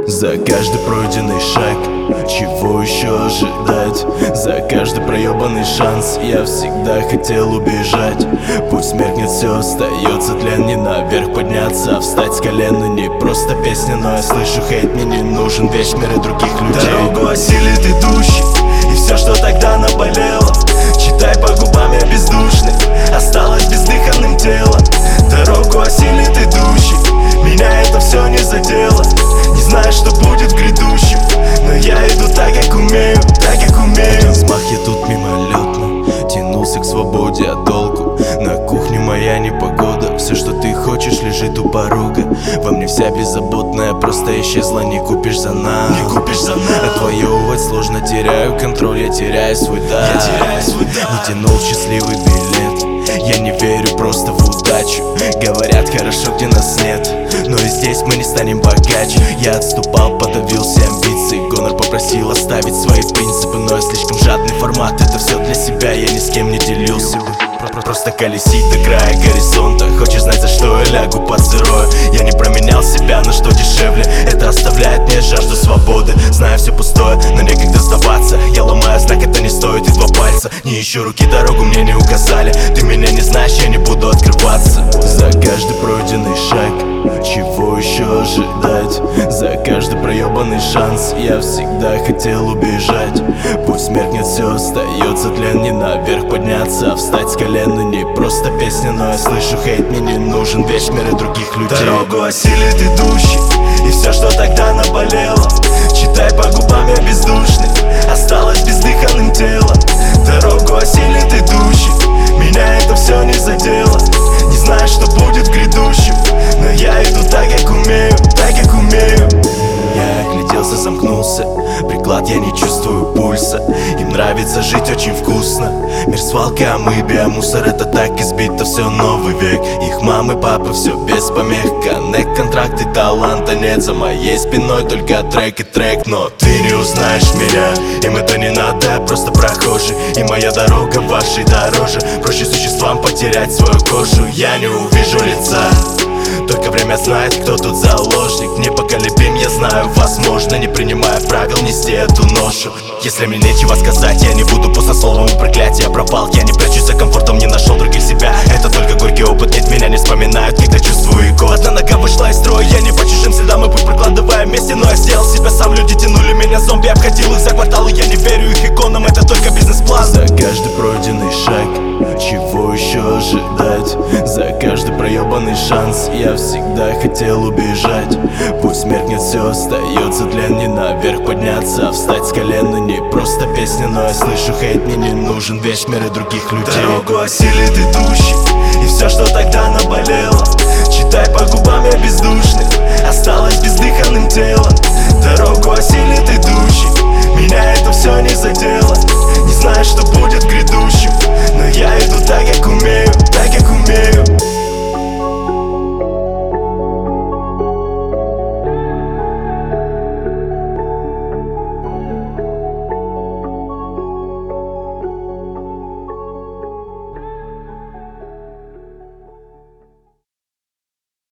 За каждый пройденный шаг, чего еще ожидать? За каждый проебанный шанс я всегда хотел убежать. Пусть меркнет, все остается тлен, не наверх подняться, а встать с колена. Не просто песня, но я слышу хейт, мне не нужен весь мир и других людей. Дорогу осилит идущий, и все, что тогда наболело, читай по губам, я бездушный, осталось бездыханным тело. Дорогу осилит идущий, меня это все не задело. Не знаю, что будет в грядущем, но я иду так, как умею, так, как умею. Взмах я тут мимолетно тянулся к свободе от толку. На кухне моя непогода, все, что ты хочешь, лежит у порога. Во мне вся беззаботная просто исчезла, не купишь за нас. Не купишь за нас. Отвоевывать сложно, теряю контроль, я теряю свой дар. Не тянул счастливый билет, я не верю просто в удачу. Говорят, хорошо, где нас нет, но и здесь мы не станем богаче. Я отступал, подавился амбиций, гонор попросил оставить свои принципы. Но я слишком жадный формат, это все для себя, я ни с кем не делился. Просто колесить до края горизонта. Хочешь знать, за что я лягу под сырое? Я не променял себя на что дешевле. Это оставляет мне жажду свободы. Знаю, все пустое, но некогда сдаваться. Я ломаю знак, это не стоит и два пальца. Не ищу руки, дорогу мне не указали. Ты меня не знаешь, я не буду открываться. За каждый пройденный шаг, чего еще ожидать? За каждый проебанный шанс я всегда хотел убежать. Пусть меркнет, все остается тлен, не наверх подняться, а встать с колена. Не просто песня, но я слышу хейт, мне не нужен весь мир и других людей. Дорогу осилит идущий, и все, что тогда наболело, читай по губам, я бездушный, осталось бездыханным тело. Дорогу осилит идущий, меня это все не задело. Не знаю, что будет в грядущем, но я иду так, как умею, так, как умею. Я огляделся, замкнулся, приклад, я не чувствую пульса. Им нравится жить очень вкусно. Мир свалка, амыбия, мусор, это так избито, все новый век. Их мамы, папы, все без помех. Коннект, контракты, таланта нет. За моей спиной только трек и трек. Но ты не узнаешь меня, им это не надо, я просто прохожий. И моя дорога вашей дороже. Проще существам потерять свою кожу. Я не увижу лица, только время знает, кто тут заложник. Непоколебим, я знаю, возможно, не принимая правил, нести эту ношу. Если мне нечего сказать, я не буду пустословом и проклятия пропал. Я не прячусь за комфортом, не нашел других себя. Это только горький опыт, нет, меня не вспоминают, когда чувствую иго. Одна нога вышла из строя, я не по чужим следам, и путь прокладывая вместе. Но я сделал себя сам, люди тянули меня зомби, обходил их за кварталы. Я не верю их иконам, это только бизнес-план. За каждый пройденный шаг, чего еще ожидать? За каждый проебанный шанс я всегда хотел убежать. Пусть меркнет, все остается тлен, не наверх подняться, а встать с колена. Не просто песня, но я слышу хейт, мне не нужен весь мир и других людей. Дорогу осилит идущий, и все, что тогда наболело, читай по губам,